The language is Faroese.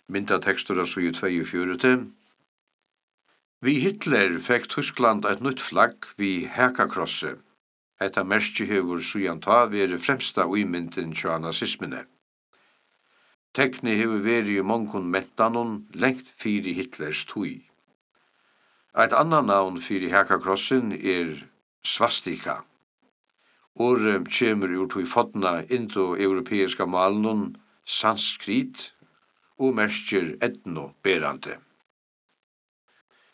Myndatekstur av side 42. Vi Hitler fekk Tyskland et nytt flagg vi hekakrosse. Hetta merki hevur síðan tá verið fremsta uimyndin hjá nazismene. Tekni hevur verið í mongum mentanum lengt fyri Hitlers tøy. Eitt annað navn fyri hekakrossin svastika. Ordet kemur ur tøy fodna indo-europeiska málunum sanskrit og merkir etno berande.